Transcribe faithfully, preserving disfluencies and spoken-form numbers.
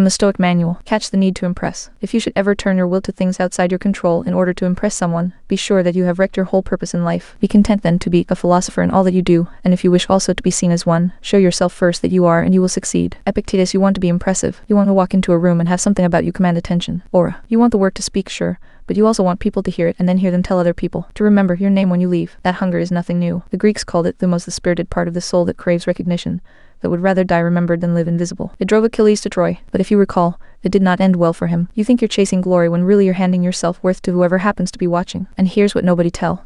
From the Stoic Manual, catch the need to impress. If you should ever turn your will to things outside your control in order to impress someone, be sure that you have wrecked your whole purpose in life. Be content then to be a philosopher in all that you do, and if you wish also to be seen as one, show yourself first that you are and you will succeed. Epictetus, you want to be impressive. You want to walk into a room and have something about you command attention. Aura, you want the word to speak, sure, but you also want people to hear it and then hear them tell other people to remember your name when you leave. That hunger is nothing new. The Greeks called it thumos, the spirited part of the soul that craves recognition, that would rather die remembered than live invisible. It drove Achilles to Troy, but if you recall, it did not end well for him. You think you're chasing glory when really you're handing your self-worth to whoever happens to be watching. And here's what nobody tell